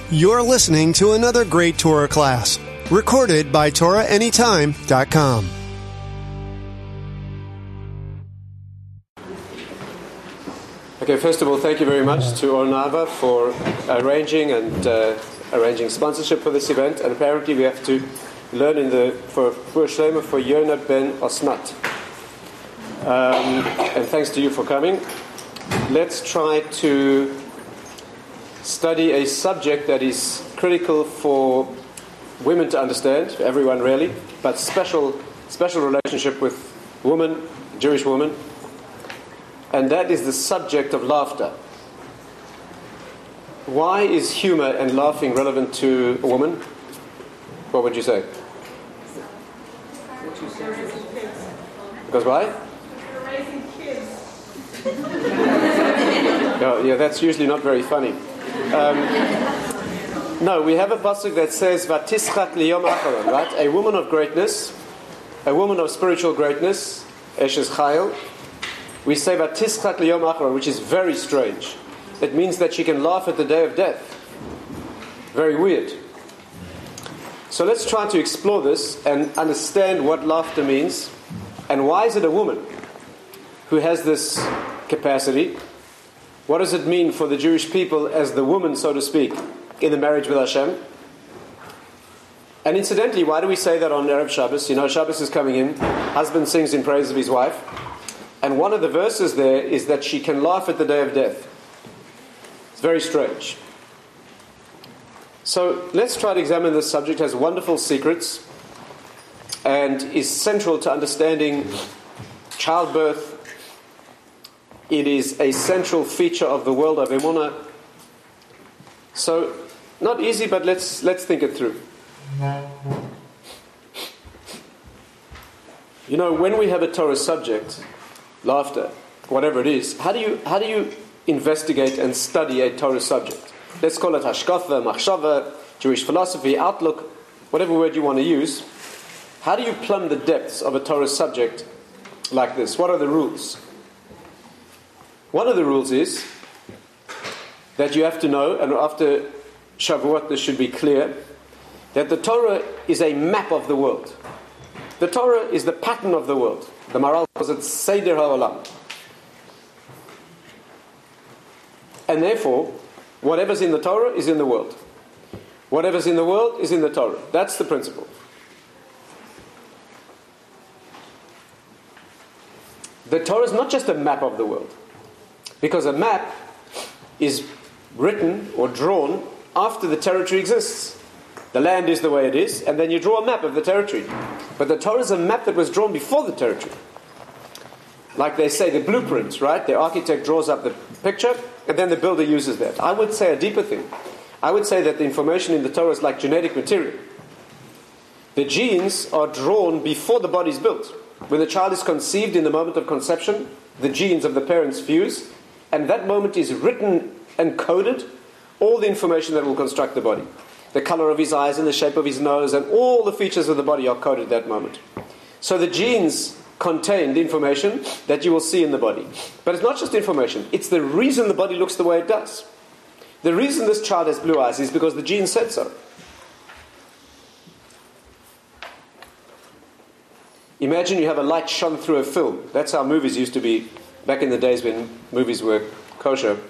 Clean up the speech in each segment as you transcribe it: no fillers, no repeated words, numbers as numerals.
You're listening to another great Torah class, recorded by TorahAnytime.com. Okay, first of all, thank you very much to Ornava for arranging sponsorship for this event. And apparently we have to learn for Shlema for Yonah ben Osmat. And thanks to you for coming. Let's try to study a subject that is critical for women to understand, everyone really, but special relationship with woman, Jewish woman, and that is the subject of laughter. Why is humor and laughing relevant to a woman? What would you say? Because why? You're raising kids. Yeah, that's usually not very funny. No, we have a pasuk that says "Vatischat liyom acharon," right? A woman of greatness, a woman of spiritual greatness, Eshes Chayil. We say "Vatischat liyom acharon," which is very strange. It means that she can laugh at the day of death. Very weird. So let's try to explore this and understand what laughter means, and why is it a woman who has this capacity? What does it mean for the Jewish people as the woman, so to speak, in the marriage with Hashem? And incidentally, why do we say that on Erev Shabbos? You know, Shabbos is coming in, husband sings in praise of his wife, and one of the verses there is that she can laugh at the day of death. It's very strange. So let's try to examine this subject. It has wonderful secrets and is central to understanding childbirth. It is a central feature of the world of Emunah. So, not easy, but let's think it through. You know, when we have a Torah subject, laughter, whatever it is, how do you investigate and study a Torah subject? Let's call it hashkafa, machshava, Jewish philosophy, outlook, whatever word you want to use. How do you plumb the depths of a Torah subject like this? What are the rules? One of the rules is that you have to know, and after Shavuot this should be clear, that the Torah is a map of the world. The Torah is the pattern of the world. The Maharal calls it Seder HaOlam. And therefore, whatever's in the Torah is in the world. Whatever's in the world is in the Torah. That's the principle. The Torah is not just a map of the world. Because a map is written or drawn after the territory exists. The land is the way it is, and then you draw a map of the territory. But the Torah is a map that was drawn before the territory. Like they say, the blueprints, right? The architect draws up the picture, and then the builder uses that. I would say a deeper thing. I would say that the information in the Torah is like genetic material. The genes are drawn before the body is built. When the child is conceived, in the moment of conception, the genes of the parents fuse, and that moment is written and coded, all the information that will construct the body. The color of his eyes and the shape of his nose and all the features of the body are coded at that moment. So the genes contain the information that you will see in the body. But it's not just information, it's the reason the body looks the way it does. The reason this child has blue eyes is because the gene said so. Imagine you have a light shone through a film. That's how movies used to be back in the days when movies were kosher.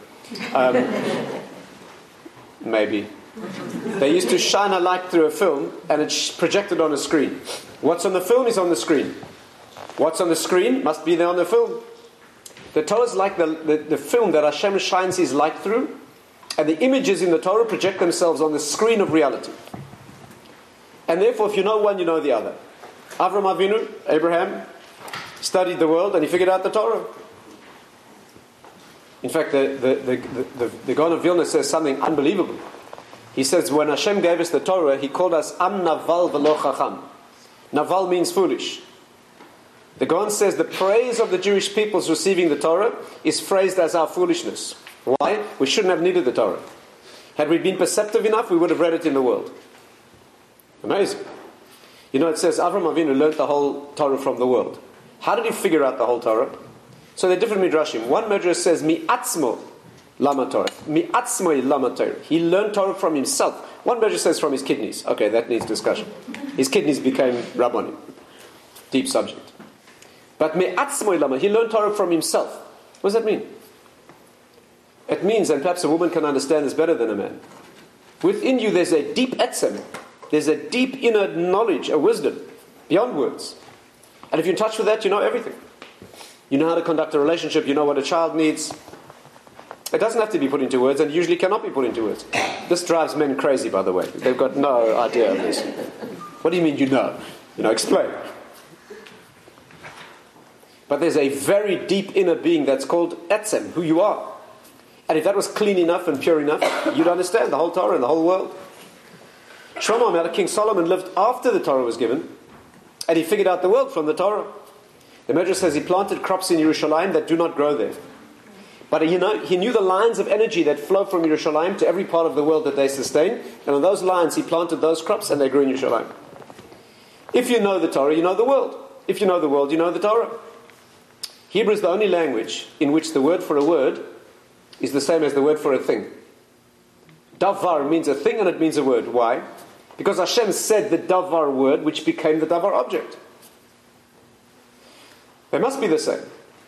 Maybe. They used to shine a light through a film and it's projected on a screen. What's on the film is on the screen. What's on the screen must be there on the film. The Torah is like the film that Hashem shines His light through, and the images in the Torah project themselves on the screen of reality. And therefore, if you know one, you know the other. Avram Avinu, Abraham, studied the world and he figured out the Torah. In fact, the Gaon of Vilna says something unbelievable. He says, when Hashem gave us the Torah, He called us Am Naval V'lo Chacham. Naval means foolish. The Gaon says the praise of the Jewish people's receiving the Torah is phrased as our foolishness. Why? We shouldn't have needed the Torah. Had we been perceptive enough, we would have read it in the world. Amazing. You know, it says Avram Avinu learned the whole Torah from the world. How did he figure out the whole Torah? So there are different midrashim. One midrash says, Mi atzmo Lama Torah. Mi'atzmoi Lama Torah. He learned Torah from himself. One measure says from his kidneys. Okay, that needs discussion. His kidneys became Rabbanim. Deep subject. But Mi'atzmoi Lama, he learned Torah from himself. What does that mean? It means, and perhaps a woman can understand this better than a man, within you there's a deep etzem. There's a deep inner knowledge, a wisdom, beyond words. And if you're in touch with that, you know everything. You know how to conduct a relationship, you know what a child needs. It doesn't have to be put into words, and usually cannot be put into words. This drives men crazy, by the way. They've got no idea of this. What do you mean you know? Explain. But there's a very deep inner being that's called etzem, who you are. And if that was clean enough and pure enough, you'd understand the whole Torah and the whole world. Shlomo HaMelech, King Solomon, lived after the Torah was given, and he figured out the world from the Torah. The Medrash says he planted crops in Yerushalayim that do not grow there. But he knew the lines of energy that flow from Yerushalayim to every part of the world that they sustain, and on those lines he planted those crops and they grew in Yerushalayim. If you know the Torah, you know the world. If you know the world, you know the Torah. Hebrew is the only language in which the word for a word is the same as the word for a thing. Davar means a thing and it means a word. Why? Because Hashem said the davar word, which became the davar object. They must be the same.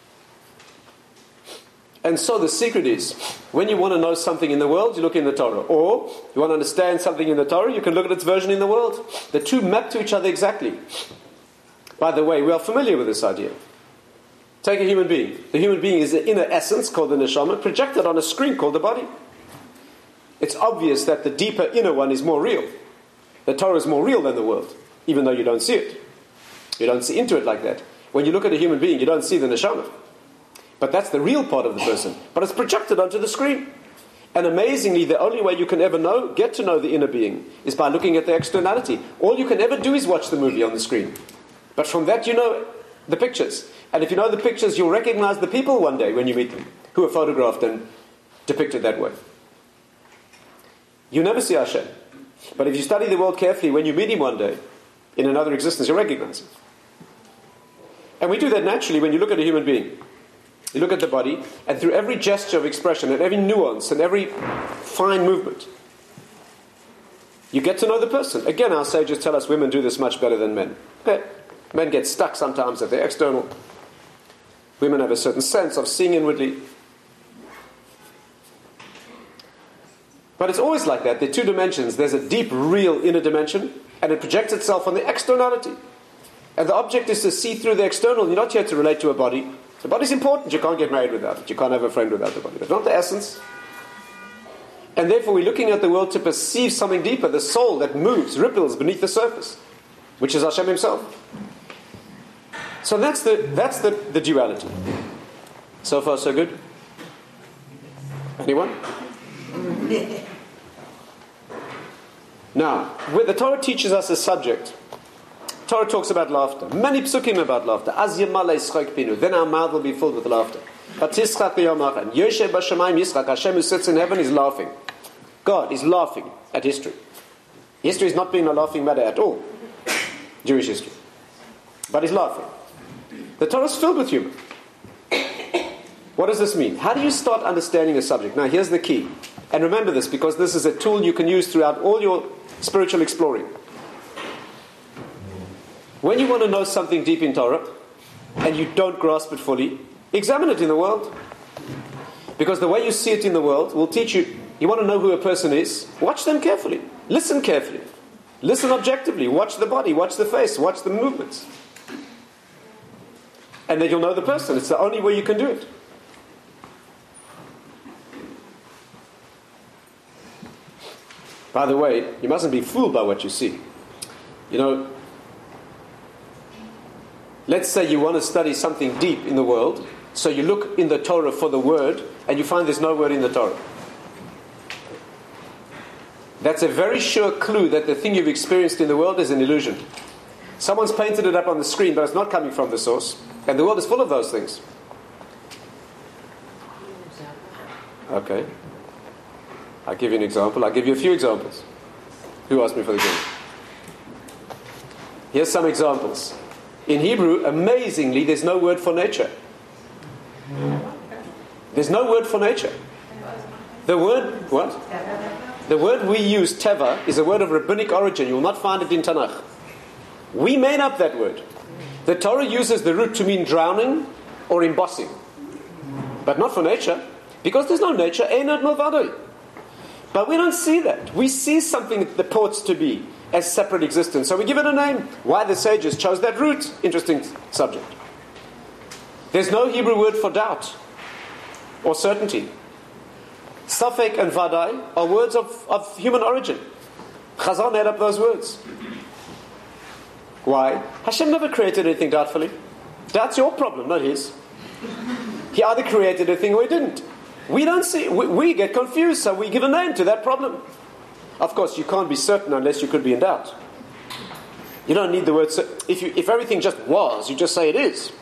And so the secret is, when you want to know something in the world, you look in the Torah. Or, you want to understand something in the Torah, you can look at its version in the world. The two map to each other exactly. By the way, we are familiar with this idea. Take a human being. The human being is the inner essence, called the neshama, projected on a screen called the body. It's obvious that the deeper inner one is more real. The Torah is more real than the world, even though you don't see it. You don't see into it like that. When you look at a human being, you don't see the neshama. But that's the real part of the person. But it's projected onto the screen. And amazingly, the only way you can ever get to know the inner being, is by looking at the externality. All you can ever do is watch the movie on the screen. But from that you know the pictures. And if you know the pictures, you'll recognize the people one day when you meet them, who are photographed and depicted that way. You never see Hashem. But if you study the world carefully, when you meet him one day, in another existence, you'll recognize him. And we do that naturally when you look at a human being. You look at the body, and through every gesture of expression, and every nuance, and every fine movement, you get to know the person. Again, our sages tell us women do this much better than men. Okay. Men get stuck sometimes at the external. Women have a certain sense of seeing inwardly. But it's always like that. There are two dimensions. There's a deep, real inner dimension, and it projects itself on the externality. And the object is to see through the external. You're not here to relate to a body. The body's important. You can't get married without it. You can't have a friend without the body. That's not the essence. And therefore we're looking at the world to perceive something deeper, the soul that moves, ripples beneath the surface, which is Hashem himself. So that's the duality. So far so good? Anyone? Now, the Torah teaches us a subject. Torah talks about laughter. Many psukim about laughter. Az yemala yischak pinu. Then our mouth will be filled with laughter. V'tischak b'yom Yoshe b'shamayim yischak. Hashem who sits in heaven is laughing. God is laughing at history. History is not being a laughing matter at all. Jewish history. But he's laughing. The Torah is filled with humor. What does this mean? How do you start understanding a subject? Now here's the key. And remember this, because this is a tool you can use throughout all your spiritual exploring. When you want to know something deep in Torah, and you don't grasp it fully, examine it in the world. Because the way you see it in the world will teach you. You want to know who a person is? Watch them carefully. Listen carefully. Listen objectively. Watch the body. Watch the face. Watch the movements. And then you'll know the person. It's the only way you can do it. By the way, you mustn't be fooled by what you see. You know, let's say you want to study something deep in the world, so you look in the Torah for the word, and you find there's no word in the Torah. That's a very sure clue that the thing you've experienced in the world is an illusion. Someone's painted it up on the screen, but it's not coming from the source. And the world is full of those things. Okay. I'll give you an example. I'll give you a few examples. Who asked me for the example? Here's some examples. In Hebrew, amazingly, there's no word for nature. There's no word for nature. The word, what? The word we use, teva, is a word of rabbinic origin. You will not find it in Tanakh. We made up that word. The Torah uses the root to mean drowning or embossing. But not for nature. Because there's no nature, einad milvadoi. But we don't see that. We see something that purports to be as separate existence. So we give it a name. Why the sages chose that root? Interesting subject. There's no Hebrew word for doubt or certainty. Safek and vadai are words of human origin. Chazal made up those words. Why? Hashem never created anything doubtfully. Doubt's your problem, not his. He either created a thing or he didn't. We don't see. We get confused, so we give a name to that problem. Of course, you can't be certain unless you could be in doubt. You don't need the word. If everything just was, you just say it is.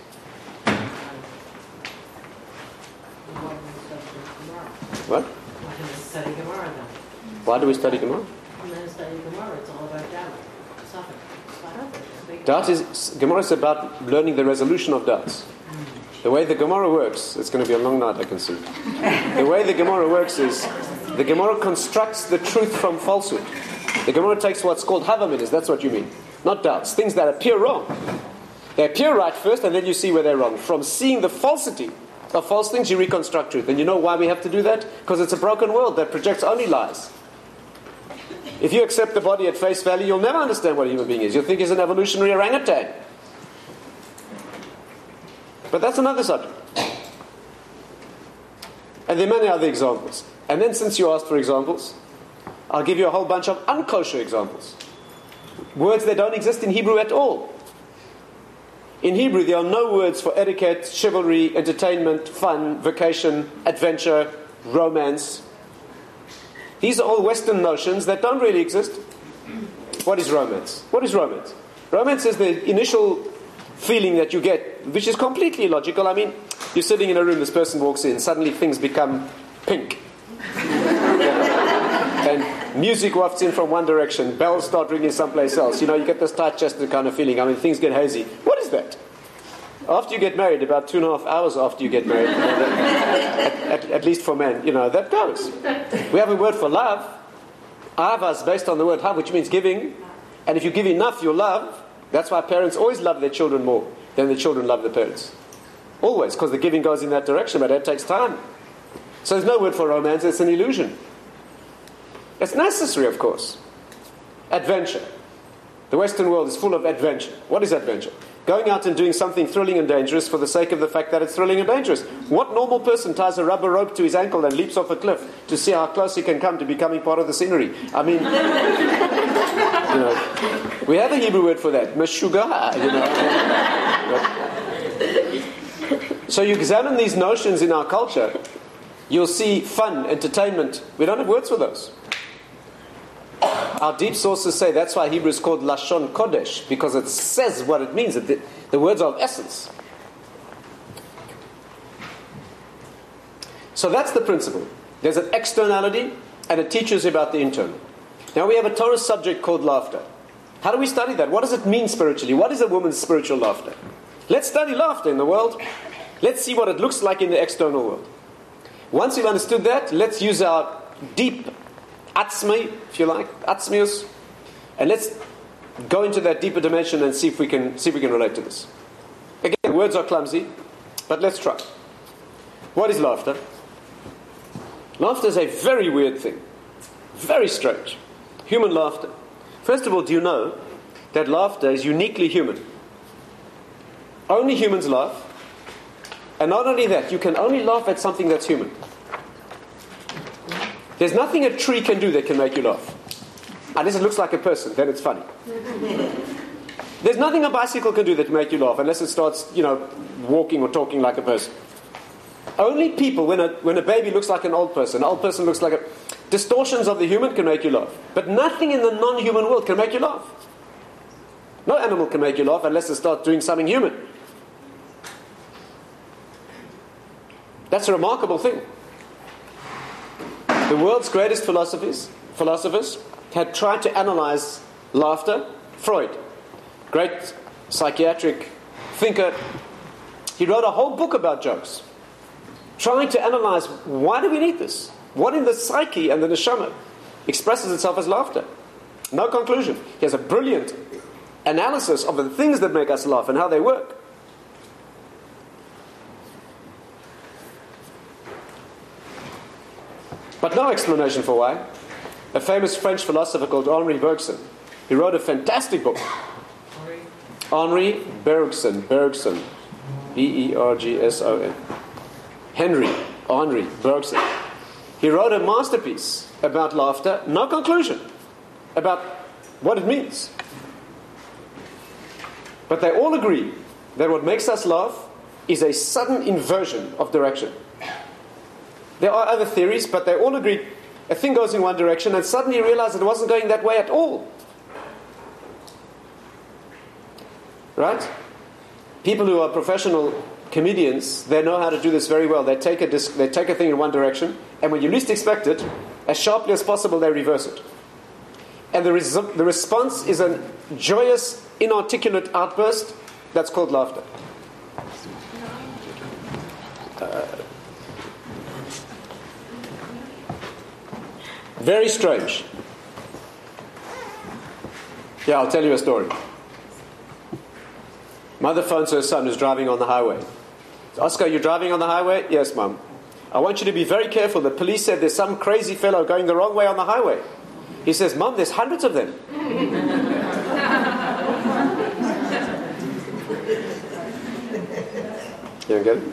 What? Study Gemara then. Why do we study Gemara? And then study Gemara, it's all about doubt. Suffering. Doubt is Gemara is about learning the resolution of doubts. The way the Gemara works, it's going to be a long night, I can see. The way the Gemara works is the Gemara constructs the truth from falsehood. The Gemara takes what's called havamidas, that's what you mean. Not doubts, things that appear wrong. They appear right first, and then you see where they're wrong. From seeing the falsity of false things, you reconstruct truth. And you know why we have to do that? Because it's a broken world that projects only lies. If you accept the body at face value, you'll never understand what a human being is. You'll think he's an evolutionary orangutan. But that's another subject. And there are many other examples. And then since you asked for examples, I'll give you a whole bunch of unkosher examples. Words that don't exist in Hebrew at all. In Hebrew, there are no words for etiquette, chivalry, entertainment, fun, vacation, adventure, romance. These are all Western notions that don't really exist. What is romance? What is romance? Romance is the initial feeling that you get, which is completely illogical. I mean, you're sitting in a room, this person walks in, suddenly things become pink. And music wafts in from one direction, bells start ringing someplace else. You know, you get this tight-chested kind of feeling. I mean, things get hazy. What is that? After you get married, about 2.5 hours after you get married, at least for men, you know, that goes. We have a word for love. Ahava is based on the word hav, which means giving. And if you give enough, you'll love. That's why parents always love their children more than the children love the parents. Always, because the giving goes in that direction, but that takes time. So there's no word for romance, it's an illusion. It's necessary, of course. Adventure. The Western world is full of adventure. What is adventure? Going out and doing something thrilling and dangerous for the sake of the fact that it's thrilling and dangerous. What normal person ties a rubber rope to his ankle and leaps off a cliff to see how close he can come to becoming part of the scenery? I mean, you know, we have a Hebrew word for that, meshugah, you know. So you examine these notions in our culture, you'll see fun, entertainment. We don't have words for those. Our deep sources say that's why Hebrew is called Lashon Kodesh, because it says what it means. The words are of essence. So that's the principle. There's an externality, and it teaches about the internal. Now we have a Torah subject called laughter. How do we study that? What does it mean spiritually? What is a woman's spiritual laughter? Let's study laughter in the world. Let's see what it looks like in the external world. Once we've understood that, let's use our deep atzmi, if you like, atzmius, and let's go into that deeper dimension and see if we can relate to this. Again, words are clumsy, but let's try. What is laughter? Laughter is a very weird thing, very strange. Human laughter. First of all, do you know that laughter is uniquely human? Only humans laugh, and not only that, you can only laugh at something that's human. There's nothing a tree can do that can make you laugh. Unless it looks like a person, then it's funny. There's nothing a bicycle can do that can make you laugh, unless it starts, you know, walking or talking like a person. Only people, when a baby looks like an old person looks like a... Distortions of the human can make you laugh. But nothing in the non-human world can make you laugh. No animal can make you laugh unless it starts doing something human. That's a remarkable thing. The world's greatest philosophers had tried to analyze laughter. Freud, great psychiatric thinker, he wrote a whole book about jokes, trying to analyze, why do we need this? What in the psyche and the neshama expresses itself as laughter? No conclusion. He has a brilliant analysis of the things that make us laugh and how they work. But no explanation for why. A famous French philosopher called Henri Bergson, he wrote a fantastic book. Henri Bergson, Bergson. Henri Bergson. He wrote a masterpiece about laughter, no conclusion about what it means. But they all agree that what makes us laugh is a sudden inversion of direction. There are other theories, but they all agree a thing goes in one direction and suddenly you realize it wasn't going that way at all. Right? People who are professional comedians, they know how to do this very well. They take a thing in one direction, and when you least expect it, as sharply as possible, they reverse it. And the response is a joyous, inarticulate outburst that's called laughter. Very strange. Yeah, I'll tell you a story. Mother phones her son who's driving on the highway. Oscar, you're driving on the highway? Yes, Mum. I want you to be very careful. The police said there's some crazy fellow going the wrong way on the highway. He says, Mum, there's hundreds of them. You don't get it?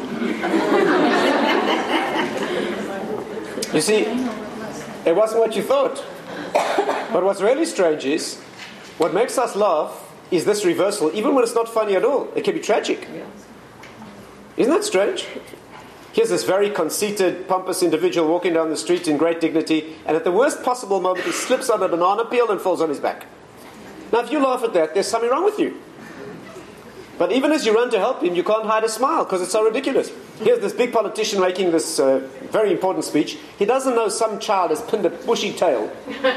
You see, it wasn't what you thought. But what's really strange is, what makes us laugh is this reversal, even when it's not funny at all. It can be tragic. Isn't that strange? Here's this very conceited, pompous individual walking down the street in great dignity, and at the worst possible moment he slips on a banana peel and falls on his back. Now if you laugh at that, there's something wrong with you. But even as you run to help him, you can't hide a smile because it's so ridiculous. Here's this big politician making this very important speech. He doesn't know some child has pinned a bushy tail.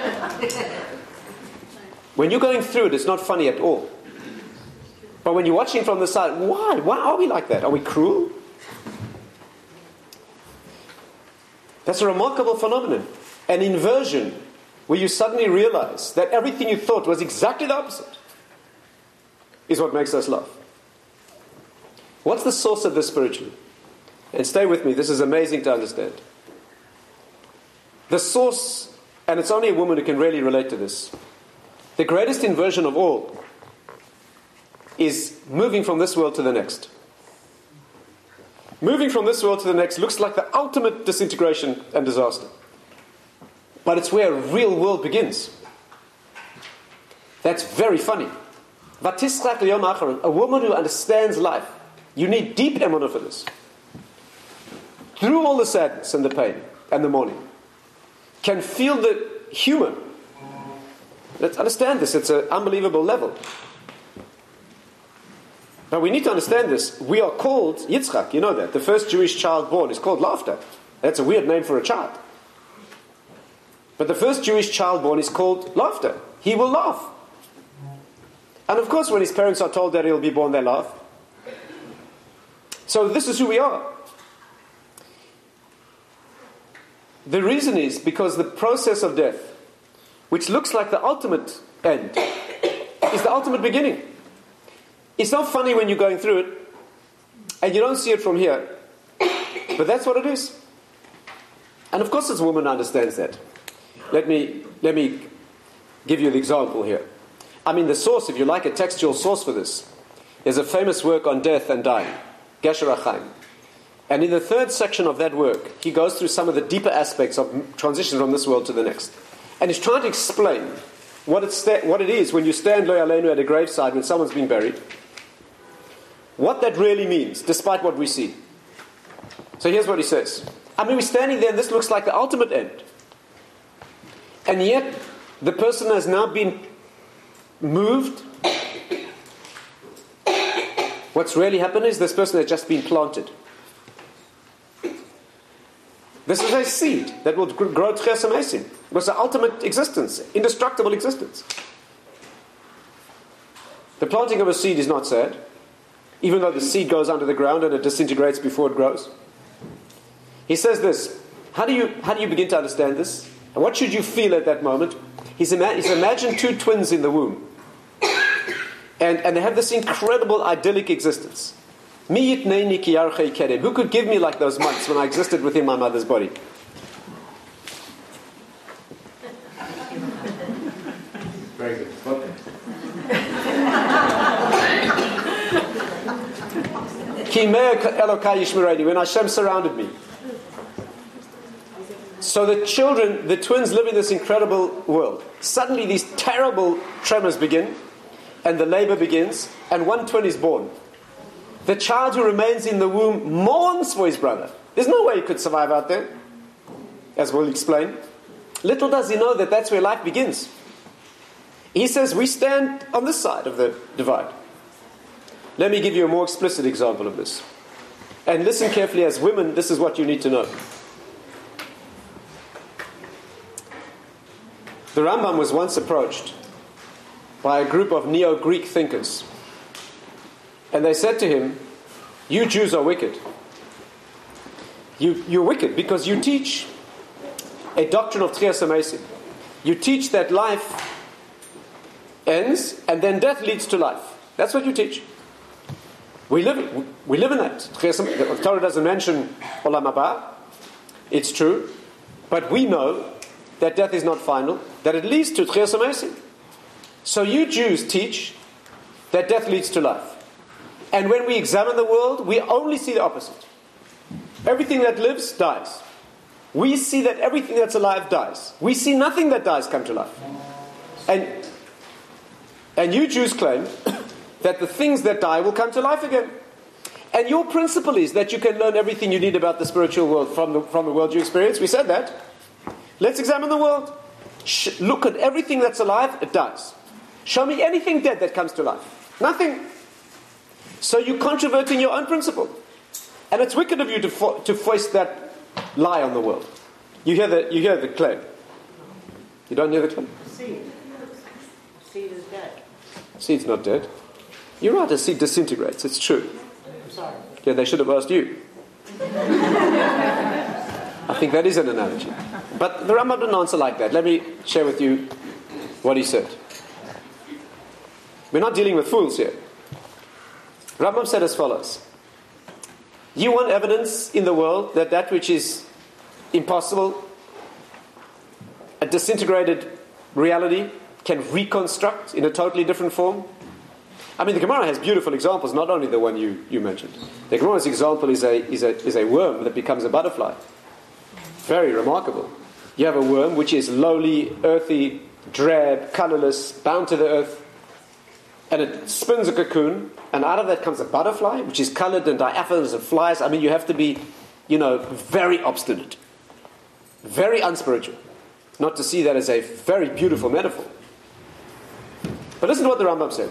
When you're going through it, it's not funny at all. But when you're watching from the side, why? Why are we like that? Are we cruel? That's a remarkable phenomenon. An inversion where you suddenly realize that everything you thought was exactly the opposite is what makes us laugh. What's the source of this spiritually? And stay with me, this is amazing to understand. The source, and it's only a woman who can really relate to this, the greatest inversion of all is moving from this world to the next. Moving from this world to the next looks like the ultimate disintegration and disaster. But it's where a real world begins. That's very funny. Vatisrach liyom acharon, a woman who understands life. You need deep emunah for this. Through all the sadness and the pain and the mourning, can feel the humor. Let's understand this. It's an unbelievable level. But we need to understand this. We are called Yitzchak, you know that. The first Jewish child born is called laughter. That's a weird name for a child. But the first Jewish child born is called laughter. He will laugh. And of course when his parents are told that he'll be born, they laugh. So this is who we are. The reason is because the process of death, which looks like the ultimate end, is the ultimate beginning. It's not funny when you're going through it, and you don't see it from here, but that's what it is. And of course this woman understands that. Let me give you the example here. I mean the source, if you like a textual source for this, there's a famous work on death and dying, Gesher HaChaim. And in the third section of that work, he goes through some of the deeper aspects of transition from this world to the next. And he's trying to explain what it is when you stand Lo Yaleinu at a graveside when someone's been buried. What that really means, despite what we see. So here's what he says. I mean, we're standing there and this looks like the ultimate end. And yet, the person has now been moved. What's really happened is this person has just been planted. This is a seed that will grow Tchias HaMesim. It was the ultimate existence, indestructible existence. The planting of a seed is not sad, even though the seed goes under the ground and it disintegrates before it grows. He says this, How do you begin to understand this? And what should you feel at that moment? He's imagined two twins in the womb. And they have this incredible idyllic existence. Who could give me like those months when I existed within my mother's body? Very good. Okay. When Hashem surrounded me. So the twins live in this incredible world. Suddenly these terrible tremors begin, and the labor begins, and one twin is born. The child who remains in the womb mourns for his brother. There's no way he could survive out there, as we'll explain. Little does he know that that's where life begins. He says, we stand on this side of the divide. Let me give you a more explicit example of this. And listen carefully, as women, this is what you need to know. The Rambam was once approached by a group of Neo-Greek thinkers. And they said to him, you Jews are wicked. You're wicked because you teach a doctrine of Tchias HaMesim. You teach that life ends and then death leads to life. That's what you teach. We live in that. The Torah doesn't mention Olam Haba. It's true. But we know that death is not final, that it leads to Tchias HaMesim. So you Jews teach that death leads to life. And when we examine the world, we only see the opposite. Everything that lives dies. We see that everything that's alive dies. We see nothing that dies come to life. And you Jews claim that the things that die will come to life again. And your principle is that you can learn everything you need about the spiritual world from the world you experience. We said that. Let's examine the world. Look at everything that's alive, it dies. Show me anything dead that comes to life. Nothing. So you're controverting your own principle. And it's wicked of you to foist that lie on the world. You hear the claim. You don't hear the claim? Seed. Seed is dead. Seed's not dead. You're right, a seed disintegrates. It's true. I'm sorry. Yeah, they should have asked you. I think that is an analogy. But the Rambam didn't answer like that. Let me share with you what he said. We're not dealing with fools here. Rambam said as follows. You want evidence in the world that which is impossible, a disintegrated reality, can reconstruct in a totally different form? I mean, the Gemara has beautiful examples, not only the one you mentioned. The Gemara's example is a worm that becomes a butterfly. Very remarkable. You have a worm which is lowly, earthy, drab, colorless, bound to the earth, and it spins a cocoon, and out of that comes a butterfly, which is colored and diaphanous and flies. I mean, you have to be, very obstinate, very unspiritual, not to see that as a very beautiful metaphor. But listen to what the Rambam said.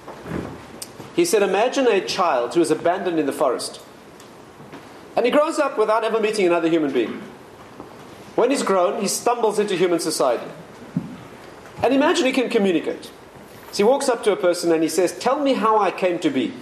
He said, imagine a child who is abandoned in the forest. And he grows up without ever meeting another human being. When he's grown, he stumbles into human society. And imagine he can communicate. So he walks up to a person and he says, tell me how I came to be.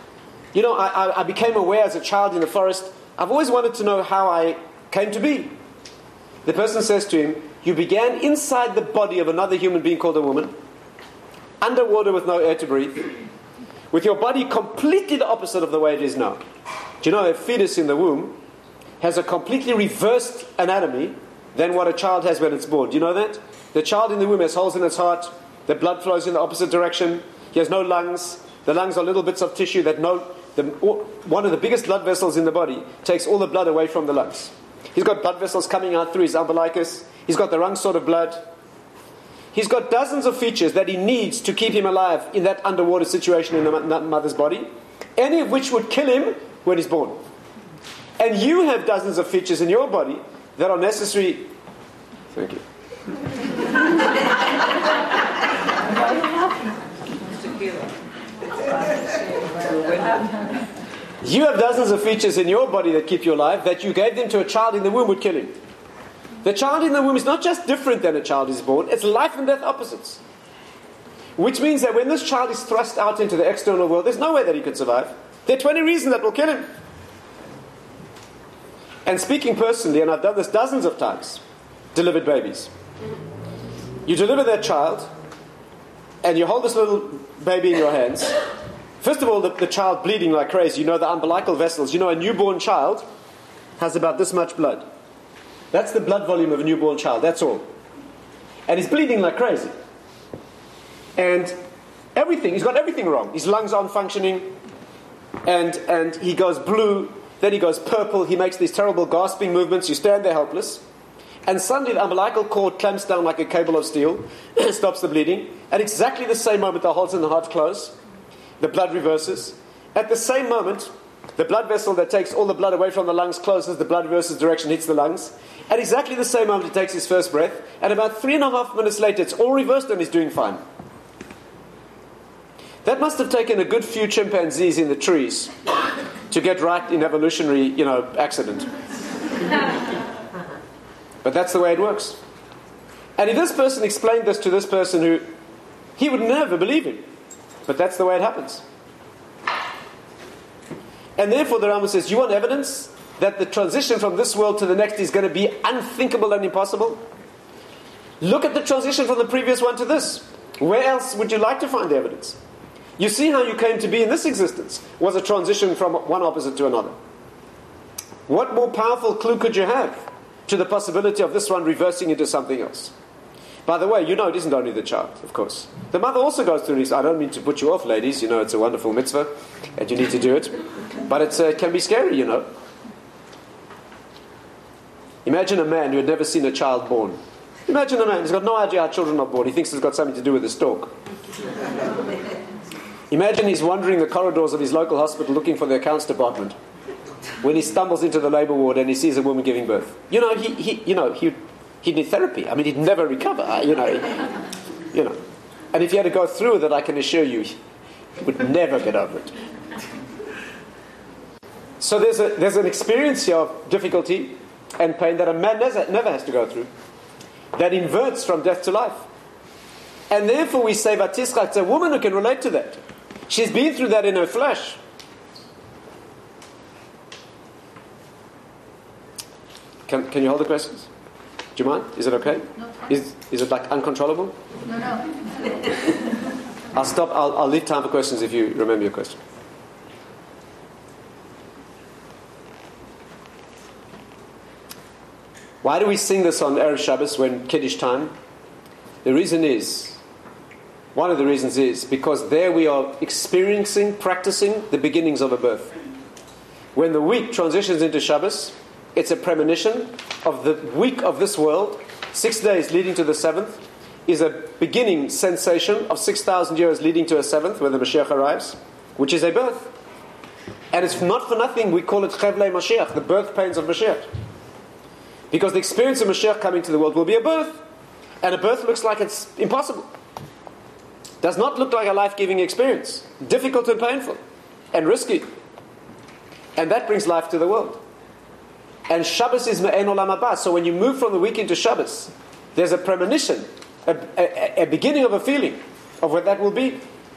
I became aware as a child in the forest. I've always wanted to know how I came to be. The person says to him, you began inside the body of another human being called a woman, underwater with no air to breathe, with your body completely the opposite of the way it is now. Do you know a fetus in the womb has a completely reversed anatomy than what a child has when it's born? Do you know that? The child in the womb has holes in its heart, the blood flows in the opposite direction, he has no lungs, the lungs are little bits of tissue that one of the biggest blood vessels in the body takes all the blood away from the lungs. He's got blood vessels coming out through his umbilicus, he's got the wrong sort of blood. He's got dozens of features that he needs to keep him alive in that underwater situation in the mother's body, any of which would kill him when he's born. And you have dozens of features in your body that are necessary. Thank you. You have dozens of features in your body that keep you alive that you gave them to a child in the womb would kill him. The child in the womb is not just different than a child is born, it's life and death opposites. Which means that when this child is thrust out into the external world, there's no way that he could survive. There are 20 reasons that will kill him. And speaking personally, and I've done this dozens of times, delivered babies. You deliver that child, and you hold this little baby in your hands. First of all, the child bleeding like crazy. You know the umbilical vessels. You know a newborn child has about this much blood. That's the blood volume of a newborn child. That's all. And he's bleeding like crazy. And he's got everything wrong. His lungs aren't functioning. And he goes blue. Then he goes purple. He makes these terrible gasping movements. You stand there helpless. And suddenly the umbilical cord clamps down like a cable of steel. Stops the bleeding. At exactly the same moment, the holes in the heart close. The blood reverses. At the same moment, the blood vessel that takes all the blood away from the lungs closes. The blood reverses direction, hits the lungs. At exactly the same moment, he takes his first breath. And about 3.5 minutes later, it's all reversed and he's doing fine. That must have taken a good few chimpanzees in the trees to get right in evolutionary, accident. But that's the way it works. And if this person explained this to this person he would never believe him. But that's the way it happens. And therefore the Rambam says, you want evidence that the transition from this world to the next is going to be unthinkable and impossible? Look at the transition from the previous one to this. Where else would you like to find the evidence? You see how you came to be in this existence was a transition from one opposite to another. What more powerful clue could you have to the possibility of this one reversing into something else? By the way, it isn't only the child, of course. The mother also goes through this. I don't mean to put you off, ladies. It's a wonderful mitzvah, and you need to do it. But it can be scary, Imagine a man who had never seen a child born. Imagine a man who's got no idea how children are born. He thinks it's got something to do with the stalk. Imagine he's wandering the corridors of his local hospital looking for the accounts department when he stumbles into the labor ward and he sees a woman giving birth. He'd need therapy. I mean, he'd never recover. And if he had to go through with it, I can assure you, he would never get over it. So there's an experience here of difficulty and pain that a man never has to go through, that inverts from death to life. And therefore we say, Vatischach, it's a woman who can relate to that. She's been through that in her flesh. Can you hold the questions? Do you mind? Is it okay? No. Is it like uncontrollable? No. I'll stop. I'll leave time for questions if you remember your question. Why do we sing this on Erev Shabbos when Kiddush time? One of the reasons is because there we are practicing the beginnings of a birth. When the week transitions into Shabbos, it's a premonition of the week of this world. 6 days leading to the 7th is a beginning sensation of 6,000 years leading to a 7th, where the Mashiach arrives, which is a birth. And it's not for nothing we call it Chevlei Mashiach, the birth pains of Mashiach. Because the experience of Mashiach coming to the world will be a birth. And a birth looks like it's impossible. Does not look like a life-giving experience. Difficult and painful. And risky. And that brings life to the world. And Shabbos is Me'en Olam Haba. So when you move from the week into Shabbos, there's a premonition, a beginning of a feeling of what that will be.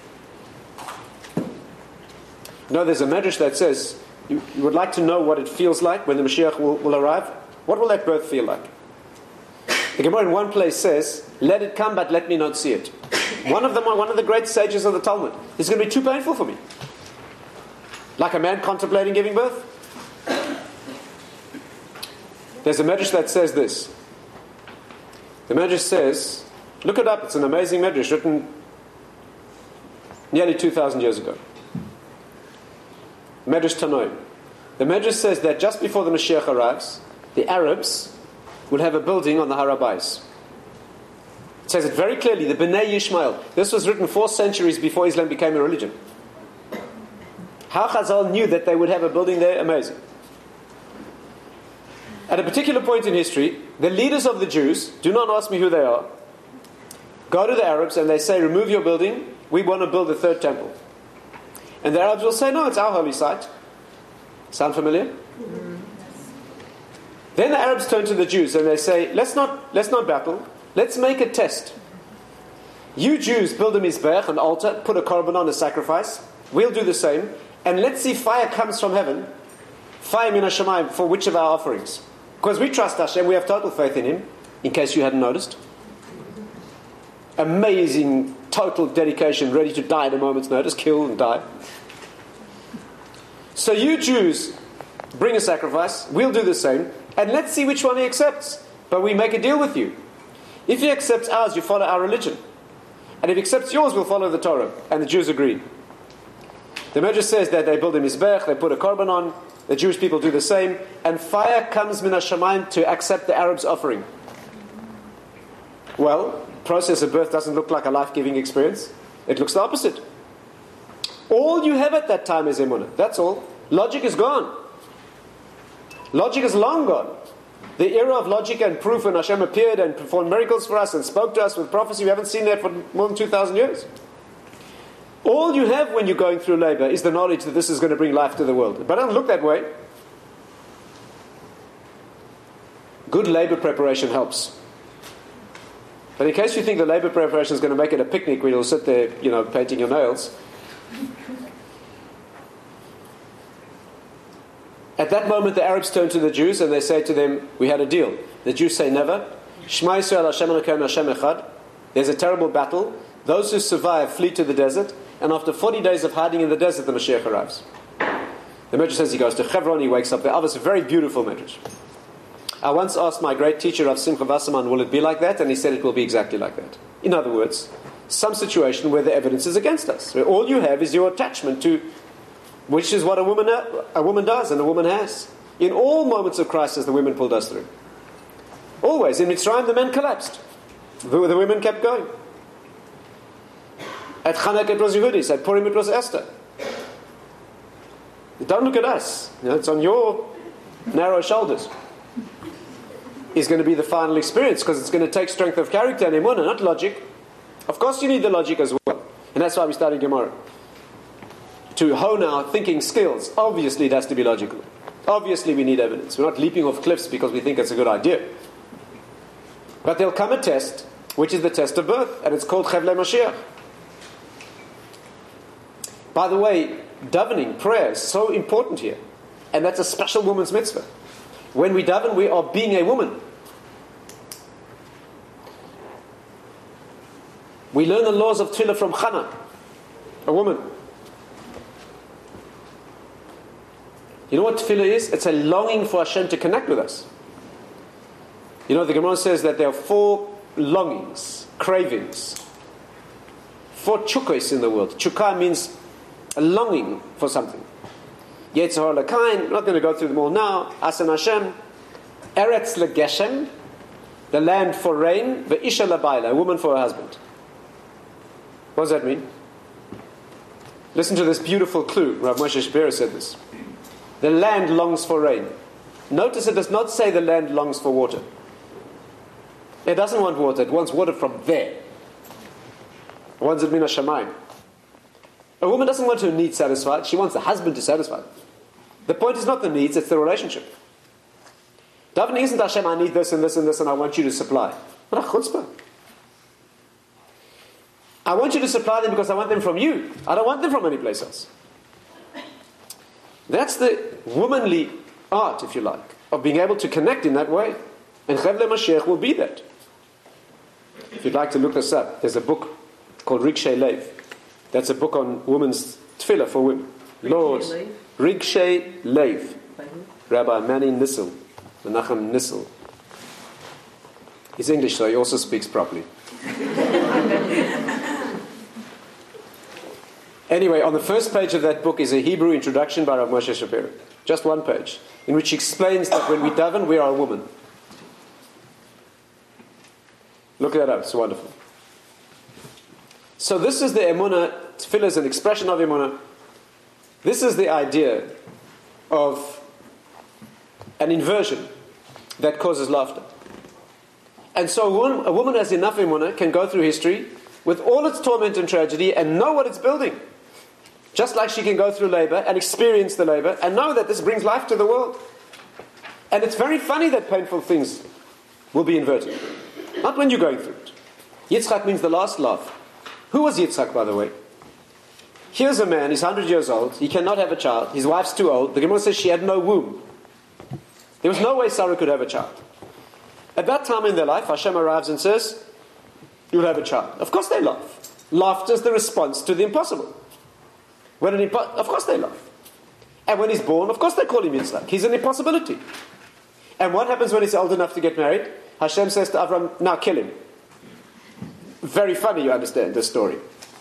There's a medrash that says, you would like to know what it feels like when the Mashiach will arrive? What will that birth feel like? The Gemara in one place says, let it come, but let me not see it. One of the great sages of the Talmud. It's going to be too painful for me. Like a man contemplating giving birth. There's a medrash that says this. The medrash says, look it up, it's an amazing medrash written nearly 2,000 years ago. Medrash Tanoim. The medrash says that just before the Mashiach arrives, the Arabs will have a building on the Har HaBayis. It says it very clearly, the Bnei Yishmael. This was written 4 centuries before Islam became a religion. How Chazal knew that they would have a building there, amazing. At a particular point in history, the leaders of the Jews, do not ask me who they are, go to the Arabs and they say, remove your building, we want to build a 3rd temple. And the Arabs will say, no, it's our holy site. Sound familiar? Then the Arabs turn to the Jews and they say, let's not battle, let's make a test. You Jews build a mizbech, an altar, put a korban on, a sacrifice. We'll do the same, and let's see fire comes from heaven Fire min hashamayim, for which of our offerings? Because we trust Hashem, we have total faith in Him, in case you hadn't noticed. Amazing, total dedication, ready to die at a moment's notice, kill and die. So you Jews, bring a sacrifice, we'll do the same, and let's see which one He accepts. But we make a deal with you. If He accepts ours, you follow our religion. And if He accepts yours, we'll follow the Torah. And the Jews agreed. The Medrash says that they build a mizbech, they put a korban on, the Jewish people do the same, and fire comes min hashamayim to accept the Arabs' offering. Well, process of birth doesn't look like a life-giving experience. It looks the opposite. All you have at that time is emunah. That's all. Logic is gone. Logic is long gone. The era of logic and proof when Hashem appeared and performed miracles for us and spoke to us with prophecy, we haven't seen that for more than 2,000 years. All you have when you're going through labor is the knowledge that this is going to bring life to the world. But it doesn't look that way. Good labor preparation helps. But in case you think the labor preparation is going to make it a picnic where you'll sit there, painting your nails. At that moment, the Arabs turn to the Jews and they say to them, we had a deal. The Jews say never. Shema Yisrael Hashem Elokeinu Hashem Echad. There's a terrible battle. Those who survive flee to the desert. And after 40 days of hiding in the desert, the Mashiach arrives. The Medrash says he goes to Hebron, he wakes up there. It's a very beautiful Medrash. I once asked my great teacher of Simcha Wasserman, will it be like that? And he said it will be exactly like that. In other words, some situation where the evidence is against us. Where all you have is your attachment to, which is what a woman does and a woman has. In all moments of crisis, the women pulled us through. Always. In Mitzrayim, the men collapsed. The women kept going. At Chanukah it was Yehudis. At Purim it was Esther. Don't look at us. It's on your narrow shoulders. Is going to be the final experience because it's going to take strength of character and emunah, not logic. Of course you need the logic as well. And that's why we study Gemara. To hone our thinking skills, obviously it has to be logical. Obviously we need evidence. We're not leaping off cliffs because we think it's a good idea. But there'll come a test, which is the test of birth, and it's called Chevlei Mashiach. By the way, davening, prayer is so important here. And that's a special woman's mitzvah. When we daven, we are being a woman. We learn the laws of tefillah from Chana, a woman. You know what tefillah is? It's a longing for Hashem to connect with us. The Gemara says that there are 4 longings, cravings, 4 chukos in the world. Chukah means a longing for something. Yetzer hara l'kain, I'm not going to go through them all now. Asan Hashem, Eretz legeshem, the land for rain, ve'isha labayla, a woman for her husband. What does that mean? Listen to this beautiful clue. Rav Moshe Shapiro said this. The land longs for rain. Notice it does not say the land longs for water. It doesn't want water. It wants water from there. It wants it min hashamayim. A woman doesn't want her needs satisfied. She wants the husband to satisfy them. The point is not the needs, it's the relationship. Davening isn't Hashem, I need this and this and this and I want you to supply. What a chutzpah. I want you to supply them because I want them from you. I don't want them from any place else. That's the womanly art, if you like, of being able to connect in that way. And Chevlei Mashiach will be that. If you'd like to look this up, there's a book called Rigshei Lev. That's a book on women's tefillah for women. Laws. Rigshei Lev. Rabbi Manny Nissel. Menachem Nissel. He's English, so he also speaks properly. Anyway, on the first page of that book is a Hebrew introduction by Rav Moshe Shapiro. Just one page. In which he explains that when we daven, we are a woman. Look that up, it's wonderful. So this is the emunah. Tefillah is an expression of emunah. This is the idea of an inversion that causes laughter. And so a woman has enough emunah can go through history with all its torment and tragedy and know what it's building. Just like she can go through labor and experience the labor and know that this brings life to the world. And it's very funny that painful things will be inverted. Not when you're going through it. Yitzchak means the last laugh. Who was Yitzchak, by the way? Here's a man, he's 100 years old, he cannot have a child, his wife's too old. The Gemara says she had no womb. There was no way Sarah could have a child. At that time in their life, Hashem arrives and says, you'll have a child. Of course they laugh. Laughter is the response to the impossible. Of course they laugh. And when he's born, of course they call him Yitzchak. He's an impossibility. And what happens when he's old enough to get married? Hashem says to Avram, now kill him. Very funny, you understand this story.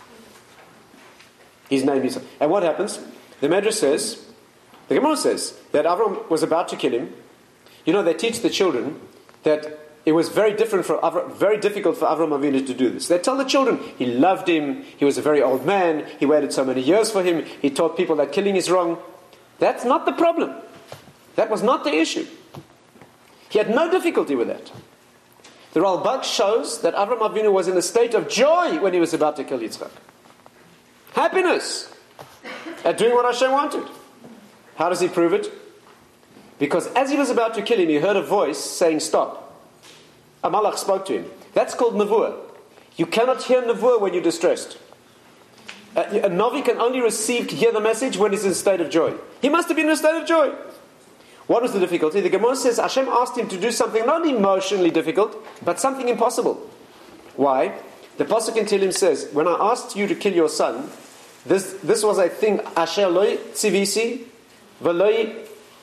His name is... And what happens? The Gemara says that Avram was about to kill him. You know, they teach the children that it was very difficult for Avram Avinu to do this. They tell the children, he loved him, he was a very old man, he waited so many years for him, he taught people that killing is wrong. That's not the problem. That was not the issue. He had no difficulty with that. The Ralbag shows that Avram Avinu was in a state of joy when he was about to kill Yitzchak. Happiness at doing what Hashem wanted. How does he prove it? Because as he was about to kill him, he heard a voice saying, stop. A malach spoke to him. That's called nevuah. You cannot hear nevuah when you're distressed. A Navi can only hear the message when he's in a state of joy. He must have been in a state of joy. What was the difficulty? The Gemara says Hashem asked him to do something not emotionally difficult, but something impossible. Why? The Pasuk in Tehillim says, when I asked you to kill your son, this was a thing, Asher loy tzivisi, v'loy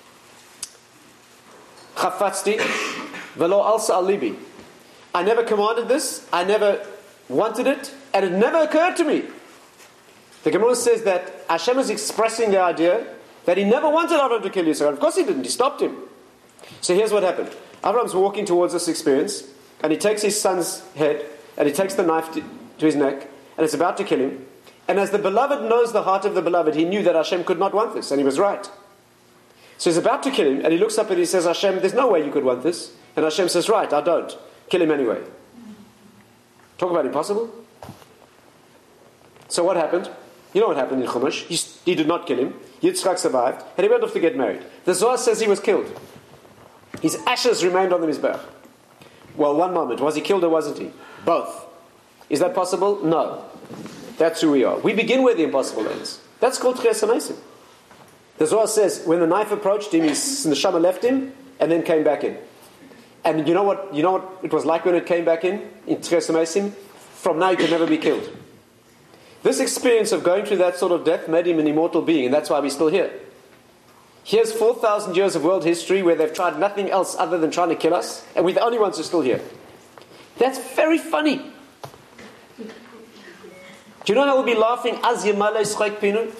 chafatzti, v'lo alsa alibi. I never commanded this, I never wanted it, and it never occurred to me. The Gemara says that Hashem is expressing the idea that he never wanted Avram to kill Yisrael. Of course he didn't, he stopped him. So here's what happened. Avram's walking towards this experience, and he takes his son's head, and he takes the knife to his neck, and is about to kill him. And as the beloved knows the heart of the beloved, he knew that Hashem could not want this, and he was right. So he's about to kill him, and he looks up and he says, Hashem, there's no way you could want this. And Hashem says, right, I don't. Kill him anyway. Talk about impossible. So what happened? You know what happened in Chumash? He did not kill him. Yitzchak survived, and he went off to get married. The Zohar says he was killed. His ashes remained on the Mizbeach. Well, one moment. Was he killed or wasn't he? Both. Is that possible? No. That's who we are. We begin where the impossible ends. That's called Tchias HaMesim. The Zohar says when the knife approached him, his neshama left him and then came back in. And you know what it was like when it came back in Tchias HaMesim? From now you can never be killed. This experience of going through that sort of death made him an immortal being, and that's why we're still here. Here's 4,000 years of world history where they've tried nothing else other than trying to kill us, and we're the only ones who are still here. That's very funny. Do you know how we'll be laughing? Az Yemale Schreik Pinu?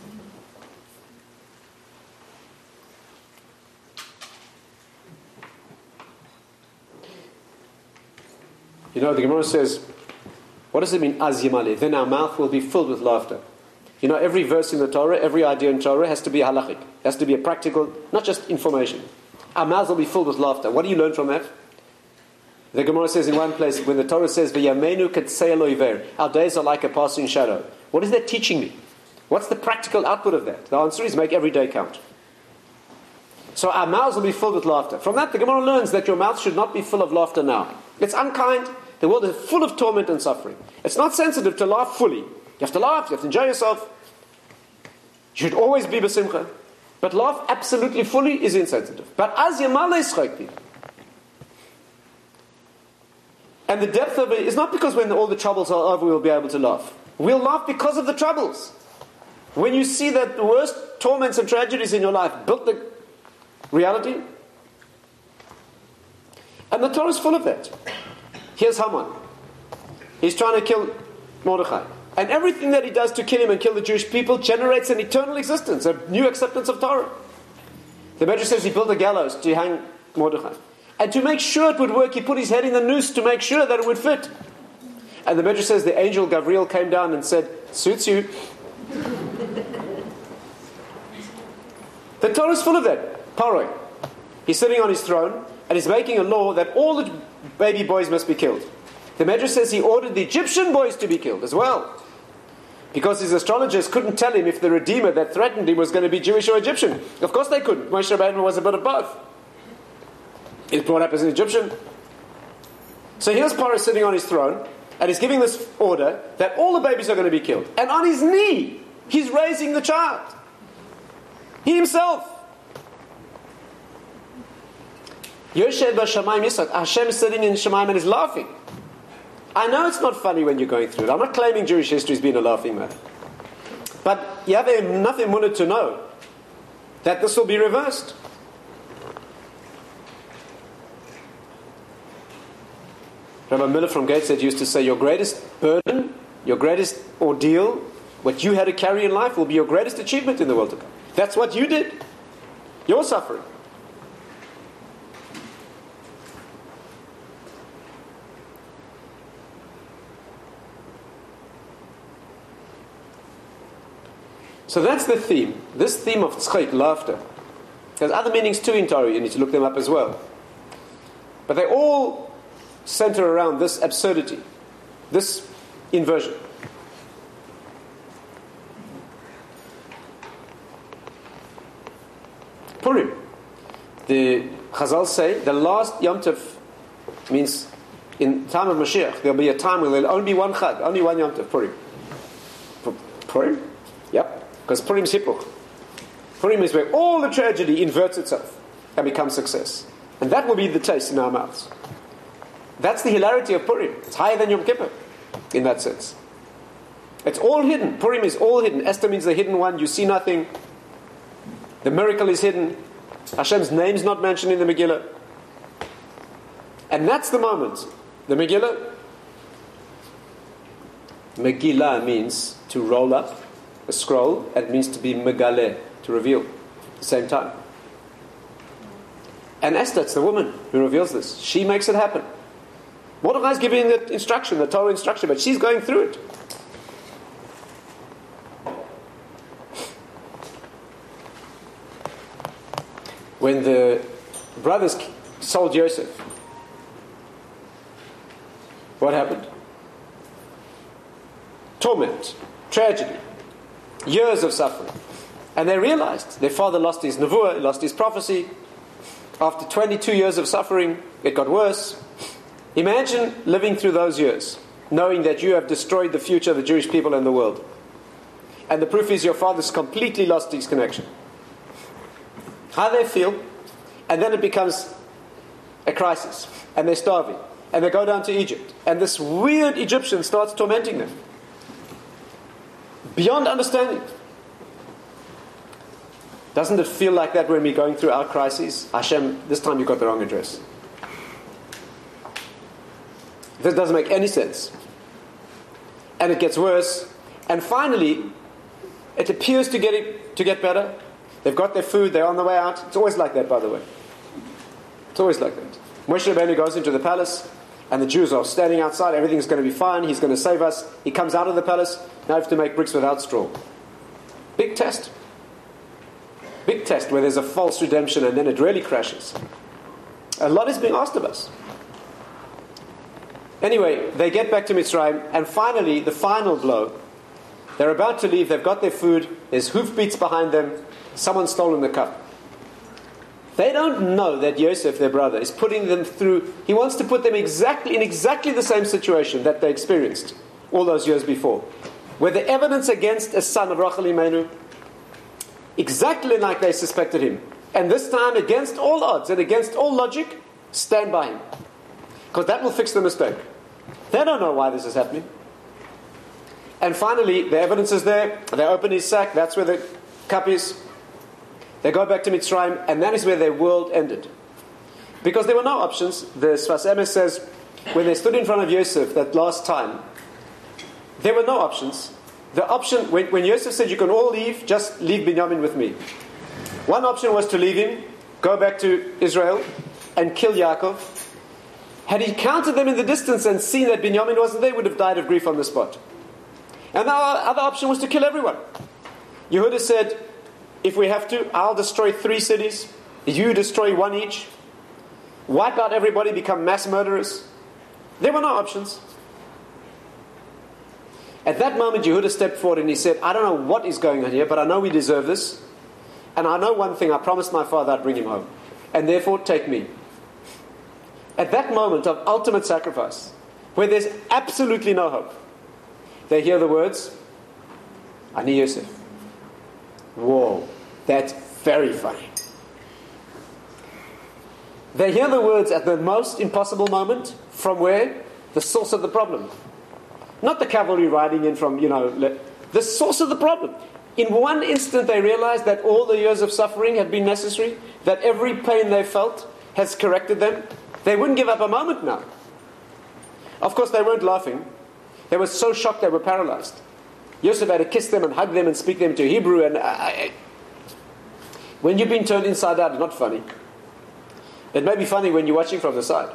You know, the Gemara says, what does it mean, Az Yemale? Then our mouth will be filled with laughter. You know, every verse in the Torah, every idea in Torah has to be halachic. Has to be a practical, not just information. Our mouths will be filled with laughter. What do you learn from that? The Gemara says in one place, when the Torah says, V'yamenu k'tzei loiver, our days are like a passing shadow. What is that teaching me? What's the practical output of that? The answer is make every day count. So our mouths will be filled with laughter. From that, the Gemara learns that your mouth should not be full of laughter now. It's unkind. The world is full of torment and suffering. It's not sensitive to laugh fully. You have to laugh, you have to enjoy yourself. You should always be besimcha. But laugh absolutely fully is insensitive. But as Yamale Schreikpi. And the depth of it is not because when all the troubles are over we'll be able to laugh. We'll laugh because of the troubles. When you see that the worst torments and tragedies in your life built the reality. And the Torah is full of that. Here's Haman. He's trying to kill Mordechai. And everything that he does to kill him and kill the Jewish people generates an eternal existence, a new acceptance of Torah. The Medrash says he built a gallows to hang Mordechai. And to make sure it would work, he put his head in the noose to make sure that it would fit. And the Medrash says the angel Gabriel came down and said, suits you. The Torah is full of that. Paroi. He's sitting on his throne and he's making a law that all the baby boys must be killed. The Medrash says he ordered the Egyptian boys to be killed as well. Because his astrologers couldn't tell him if the Redeemer that threatened him was going to be Jewish or Egyptian. Of course they couldn't. Moshe Rabbeinu was a bit of both. He's brought up as an Egyptian. So here's Paro sitting on his throne, and he's giving this order that all the babies are going to be killed. And on his knee, he's raising the child. He himself. Yoshev b'shamayim Yitzchak. Hashem is sitting in Shemayim and is laughing. I know it's not funny when you're going through it. I'm not claiming Jewish history has been a laughing matter. But you have enough emunah to know that this will be reversed. Rabbi Miller from Gateshead used to say, your greatest burden, your greatest ordeal, what you had to carry in life will be your greatest achievement in the world to come. That's what you did. Your suffering. So that's the theme. This theme of tzchik, laughter. There's other meanings too in Torah. You need to look them up as well. But they all center around this absurdity, this inversion. Purim. The Chazal say the last Yom Tov means in time of Mashiach there'll be a time where there'll only be one Chag, only one Yom Tov, Purim. Purim? Yep. Because Purim is Hippuch. Purim is where all the tragedy inverts itself and becomes success. And that will be the taste in our mouths. That's the hilarity of Purim. It's higher than Yom Kippur in that sense. It's all hidden. Purim is all hidden. Esther means the hidden one. You see nothing. The miracle is hidden. Hashem's name is not mentioned in the Megillah. And that's the moment. The Megillah. Megillah means to roll up a scroll. It means to be megaleh, to reveal at the same time. And Esther, it's the woman who reveals this. She makes it happen. Mordechai is giving the instruction, the Torah instruction, but she's going through it. When the brothers sold Joseph, what happened? Torment, tragedy, years of suffering. And they realized their father lost his nevuah, he lost his prophecy. After 22 years of suffering, it got worse. Imagine living through those years, knowing that you have destroyed the future of the Jewish people and the world. And the proof is your father's completely lost his connection. How they feel, and then it becomes a crisis, and they're starving, and they go down to Egypt, and this weird Egyptian starts tormenting them beyond understanding. Doesn't it feel like that when we're going through our crises? Hashem, this time you got the wrong address. This doesn't make any sense. And it gets worse. And finally, it appears to get better. They've got their food, they're on the way out. It's always like that, by the way. It's always like that. Moshe Rabbeinu goes into the palace, and the Jews are standing outside. Everything's going to be fine. He's going to save us. He comes out of the palace. Now you have to make bricks without straw. Big test. Big test where there's a false redemption and then it really crashes. A lot is being asked of us. Anyway, they get back to Mitzrayim, and finally, the final blow. They're about to leave, they've got their food, there's hoofbeats behind them, someone's stolen the cup. They don't know that Yosef, their brother, is putting them through, he wants to put them in exactly the same situation that they experienced all those years before. Where the evidence against a son of Rachel Imenu, exactly like they suspected him. And this time, against all odds and against all logic, stand by him. Because that will fix the mistake. They don't know why this is happening. And finally, the evidence is there. They open his sack. That's where the cup is. They go back to Mitzrayim. And that is where their world ended. Because there were no options. The Sfas Emes says, when they stood in front of Yosef that last time, there were no options. The option, when Yosef said, you can all leave, just leave Binyamin with me. One option was to leave him, go back to Israel, and kill Yaakov. Had he counted them in the distance and seen that Binyamin wasn't there, he would have died of grief on the spot. And the other option was to kill everyone. Yehuda said, if we have to, I'll destroy 3 cities. You destroy 1 each. Wipe out everybody, become mass murderers. There were no options. At that moment, Yehuda stepped forward and he said, I don't know what is going on here, but I know we deserve this. And I know one thing, I promised my father I'd bring him home. And therefore, take me. At that moment of ultimate sacrifice, where there's absolutely no hope, they hear the words, Ani Yosef. Whoa, that's very funny. They hear the words at the most impossible moment from where? The source of the problem. Not the cavalry riding in from, the source of the problem. In one instant they realize that all the years of suffering had been necessary, that every pain they felt has corrected them. They wouldn't give up a moment now. Of course they weren't laughing. They were so shocked they were paralyzed. Yosef had to kiss them and hug them and speak them to Hebrew. And when you've been turned inside out, it's not funny. It may be funny when you're watching from the side.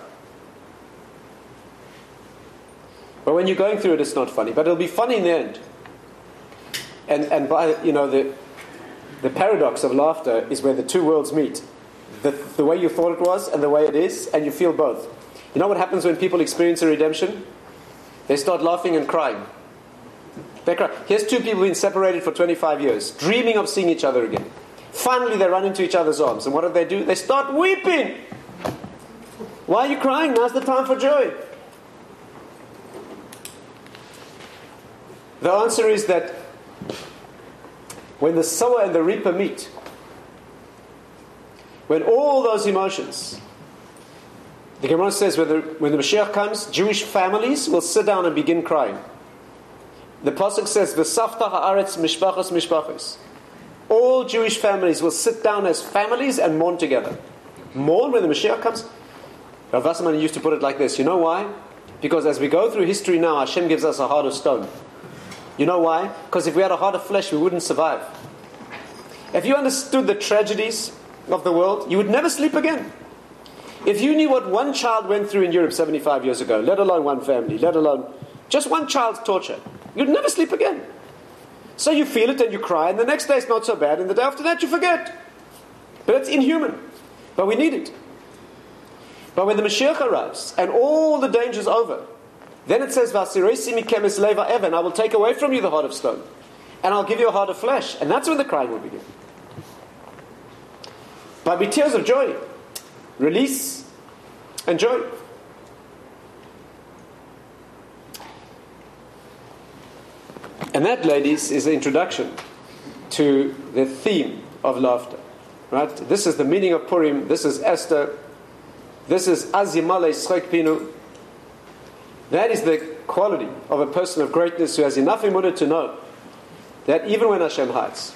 But when you're going through it, it's not funny. But it'll be funny in the end. And by the paradox of laughter is where the two worlds meet. The way you thought it was and the way it is, and you feel both. You know what happens when people experience a redemption? They start laughing and crying. They cry. Here's two people being separated for 25 years, dreaming of seeing each other again. Finally, they run into each other's arms. And what do? They start weeping. Why are you crying? Now's the time for joy. The answer is that when the sower and the reaper meet, when all those emotions, the Gemara says when the Mashiach comes, Jewish families will sit down and begin crying. The Pasuk says, "V'safta haaretz mishpachos mishpachos." All Jewish families will sit down as families and mourn together. Mourn when the Mashiach comes. Rav Wasserman used to put it like this. You know why? Because as we go through history now, Hashem gives us a heart of stone. You know why? Because if we had a heart of flesh, we wouldn't survive. If you understood the tragedies of the world, you would never sleep again. If you knew what one child went through in Europe 75 years ago, let alone one family, let alone just one child's torture, you'd never sleep again. So you feel it and you cry, and the next day it's not so bad, and the day after that you forget. But it's inhuman. But we need it. But when the Mashiach arrives, and all the danger's over, then it says, "V'asiresi mikem es leva even," I will take away from you the heart of stone, and I'll give you a heart of flesh. And that's when the crying will begin. But be tears of joy. Release and joy. And that, ladies, is the introduction to the theme of laughter. Right? This is the meaning of Purim. This is Esther. This is Azimale Schek Pinu. That is the quality of a person of greatness who has enough emunah to know that even when Hashem hides,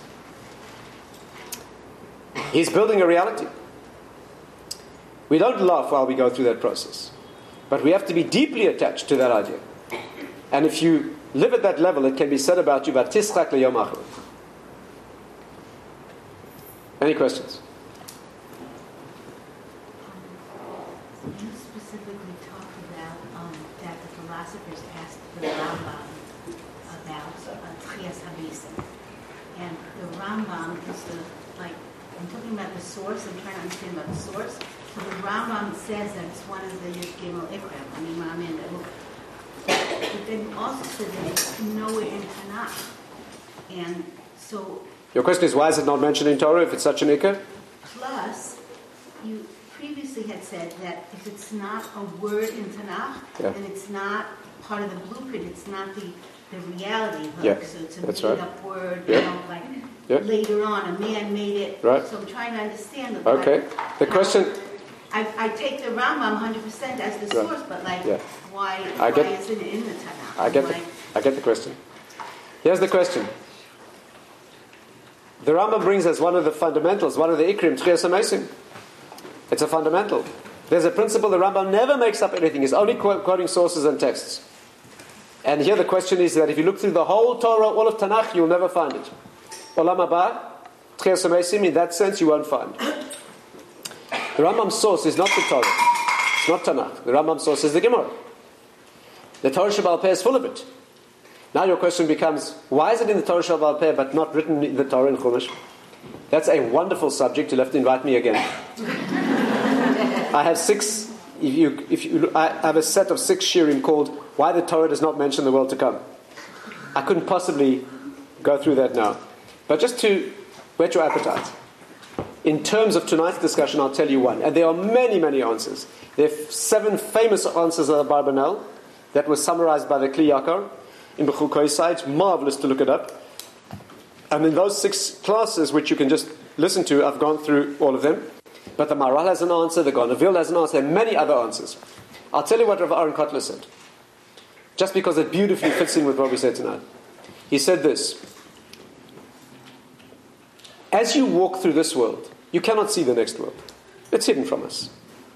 He's building a reality. We don't laugh while we go through that process. But we have to be deeply attached to that idea. And if you live at that level, it can be said about you, "V'tischak leyom achar." Any questions? You specifically talked about that the philosophers asked the Rambam about Tchias HaMisa. And the Rambam is I'm talking about the source, I'm trying to understand about the source. So the Rambam says that it's one of the Yud Gimel Ikram, but then also says that it's nowhere in Tanakh. And so... Your question is, why is it not mentioned in Torah if it's such an ikar? Plus, you previously had said that if it's not a word in Tanakh, then it's not part of the blueprint, it's not the reality hook. So it's a made-up word, later on, a man made it. Right. So I'm trying to understand the question... I take the Rambam 100% as the source, but why isn't it in the Tanakh? I get the question. Here's the question. The Rambam brings as one of the fundamentals, one of the ikrim, Tchias HaMeisim. It's a fundamental. There's a principle, the Rambam never makes up anything. He's only quoting sources and texts. And here the question is that if you look through the whole Torah, all of Tanakh, you'll never find it. Olam haba, Tchias HaMeisim, in that sense you won't find. The Rambam's source is not the Torah. It's not Tanakh. The Rambam's source is the Gemara. The Torah Shebaal Peh is full of it. Now your question becomes, why is it in the Torah Shebaal Peh but not written in the Torah in Chumash? That's a wonderful subject. You'll have to invite me again. I have I have a set of 6 shirim called "Why the Torah Does Not Mention the World to Come." I couldn't possibly go through that now, but just to whet your appetite. In terms of tonight's discussion, I'll tell you one, and there are many, many answers. There are 7 famous answers of the Barbanel that were summarized by the Kli Yakar in Bechukei site. Marvelous to look it up. And in those 6 classes, which you can just listen to, I've gone through all of them. But the Maharal has an answer, the Gaon of Vilna has an answer, and many other answers. I'll tell you what Rav Aaron Kotler said, just because it beautifully fits in with what we said tonight. He said this: as you walk through this world, you cannot see the next world. It's hidden from us.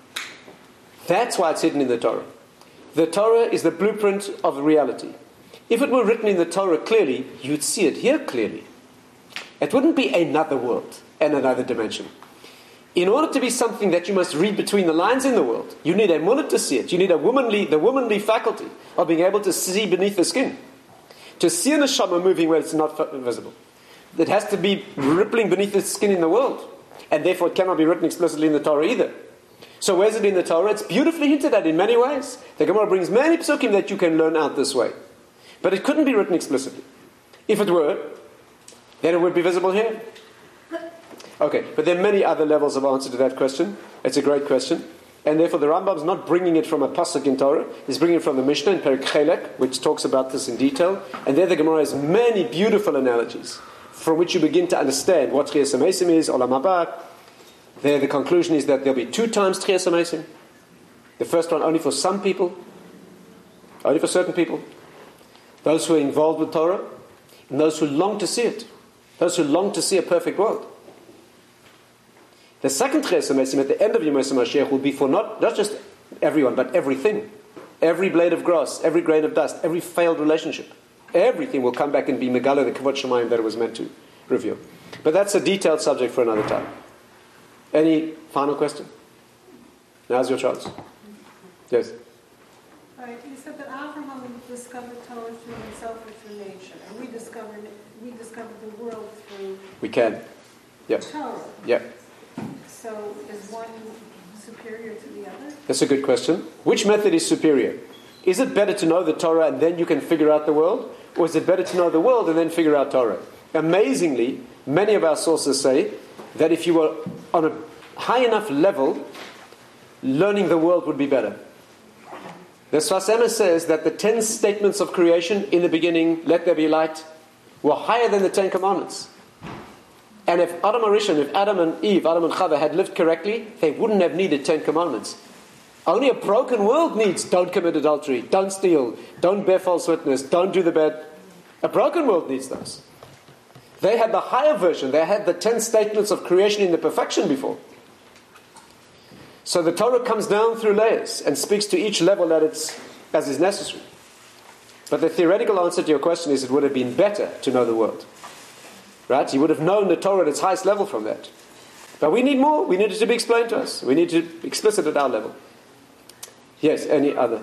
That's why it's hidden in the Torah. The Torah is the blueprint of reality. If it were written in the Torah clearly, you'd see it here clearly. It wouldn't be another world and another dimension. In order to be something that you must read between the lines in the world, you need a emunah to see it. You need the womanly faculty of being able to see beneath the skin. To see a neshama moving where it's not visible. It has to be rippling beneath the skin in the world. And therefore it cannot be written explicitly in the Torah either. So where's it in the Torah? It's beautifully hinted at in many ways. The Gemara brings many psukim that you can learn out this way. But it couldn't be written explicitly. If it were, then it would be visible here. Okay, but there are many other levels of answer to that question. It's a great question. And therefore the Rambam's not bringing it from a pasuk in Torah. He's bringing it from the Mishnah in Perek Chelek, which talks about this in detail. And there the Gemara has many beautiful analogies from which you begin to understand what Tchias HaMesim is, Olam Haba. There the conclusion is that there'll be 2 times Tchias HaMesim. The first one only for some people, only for certain people. Those who are involved with Torah, and those who long to see it. Those who long to see a perfect world. The second Tchias HaMesim at the end of Yemei Mashiach will be for not just everyone, but everything. Every blade of grass, every grain of dust, every failed relationship. Everything will come back and be Megala, the Kavod Shemayim that it was meant to reveal. But that's a detailed subject for another time. Any final question? Now's your chance. Yes? Right, you said that Abraham discovered Torah through himself or through nature, and we discovered the world through We can. Yeah. Torah. Yeah. So is one superior to the other? That's a good question. Which method is superior? Is it better to know the Torah and then you can figure out the world? Or is it better to know the world and then figure out Torah? Amazingly, many of our sources say that if you were on a high enough level, learning the world would be better. The Sfas Emes says that the 10 statements of creation in the beginning, let there be light, were higher than the 10 commandments. And if Adam and Eve, Adam and Chava had lived correctly, they wouldn't have needed 10 commandments. Only a broken world needs don't commit adultery, don't steal, don't bear false witness, don't do the bad. A broken world needs those. They had the higher version. They had the 10 statements of creation in the perfection before. So the Torah comes down through layers and speaks to each level as is necessary. But the theoretical answer to your question is it would have been better to know the world. Right? You would have known the Torah at its highest level from that. But we need more. We need it to be explained to us. We need to explicit at our level. Yes, any other?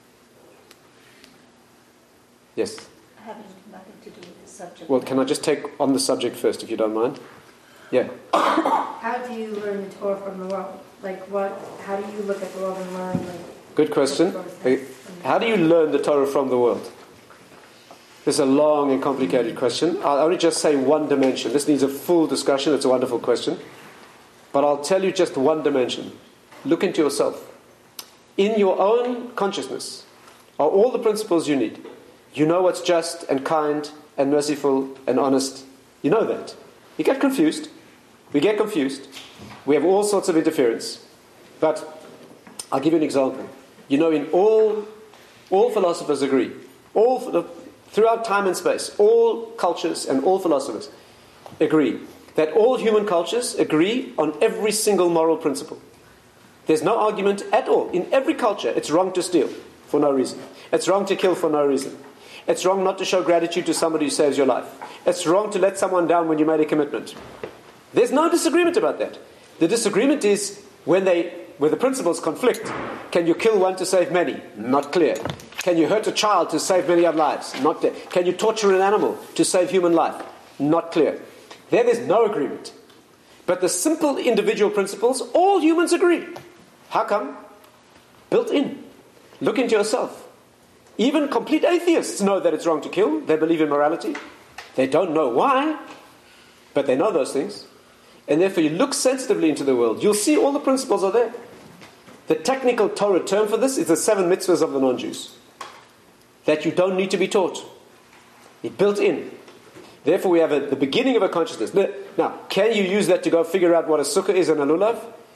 Yes? Having nothing to do with the subject. Well, can I just take on the subject first, if you don't mind? Yeah. How do you learn the Torah from the world? How do you look at the world and learn? Good question. How do you learn the Torah from the world? This is a long and complicated question. I'll only just say one dimension. This needs a full discussion. It's a wonderful question. But I'll tell you just one dimension. Look into yourself. In your own consciousness are all the principles you need. You know what's just and kind and merciful and honest. You know that. You get confused. We get confused. We have all sorts of interference. But I'll give you an example. You know, in all philosophers agree. Throughout time and space, all cultures and all philosophers agree that all human cultures agree on every single moral principle. There's no argument at all. In every culture, it's wrong to steal for no reason. It's wrong to kill for no reason. It's wrong not to show gratitude to somebody who saves your life. It's wrong to let someone down when you made a commitment. There's no disagreement about that. The disagreement is where the principles conflict. Can you kill one to save many? Not clear. Can you hurt a child to save many other lives? Not clear. Can you torture an animal to save human life? Not clear. There's no agreement. But the simple individual principles, all humans agree. How come? Built in. Look into yourself. Even complete atheists know that it's wrong to kill. They believe in morality. They don't know why, but they know those things. And therefore you look sensitively into the world. You'll see all the principles are there. The technical Torah term for this is the 7 mitzvahs of the non-Jews. That you don't need to be taught. It's built in. Therefore we have the beginning of a consciousness. Now, can you use that to go figure out what a sukkah is and a lulav?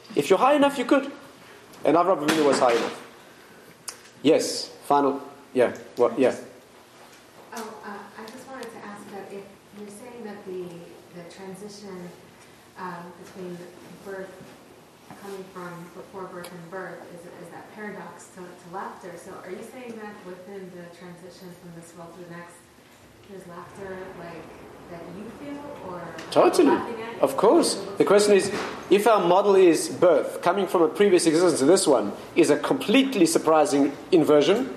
If you're high enough, you could. And Avraham Avinu was high enough. Yes, final, yeah, what, yeah. I just wanted to ask that if you're saying that the transition between birth, coming from before birth and birth, is that paradox to laughter. So are you saying that within the transition from this world to the next, there's laughter like that you feel, or totally, laughing at? Of course. The question is, if our model is birth, coming from a previous existence to this one, is a completely surprising inversion,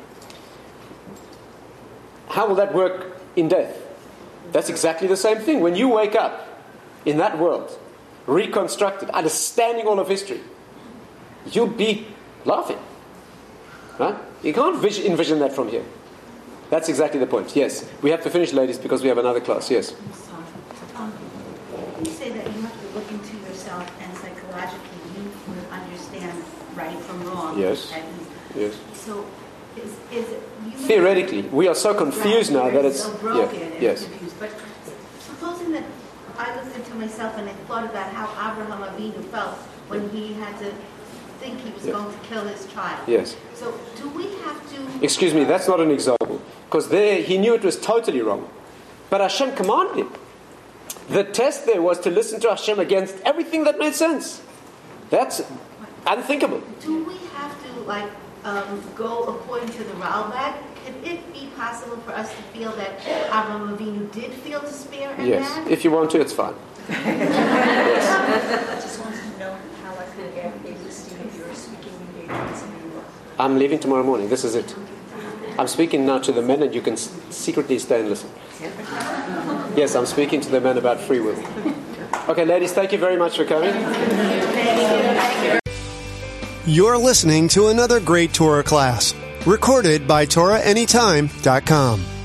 how will that work in death? That's exactly the same thing. When you wake up in that world, reconstructed, understanding all of history, you'll be laughing. Right? You can't envision that from here. That's exactly the point. Yes. We have to finish, ladies, because we have another class. Yes. I'm sorry. You say that you have to look into yourself and psychologically you would understand right from wrong. Yes. At least. Yes. So is it... Theoretically, we are so confused now that it's... so broken and yes. confused. But supposing that I looked into myself and I thought about how Avraham Avinu felt when he had to think he was going to kill his child. Yes. So do we have to... Excuse me, that's not an example. Because there, he knew it was totally wrong. But Hashem commanded him. The test there was to listen to Hashem against everything that made sense. That's unthinkable. Do we have to, go according to the Ralbag? Could it be possible for us to feel that Avraham Avinu did feel despair in Yes. that? If you want to, it's fine. Yes. I just wanted to know how I could get a listing of your speaking engagements in New York. I'm leaving tomorrow morning. This is it. I'm speaking now to the men, and you can secretly stay and listen. Yes, I'm speaking to the men about free will. Okay, ladies, thank you very much for coming. You're listening to another great Torah class, recorded by TorahAnytime.com.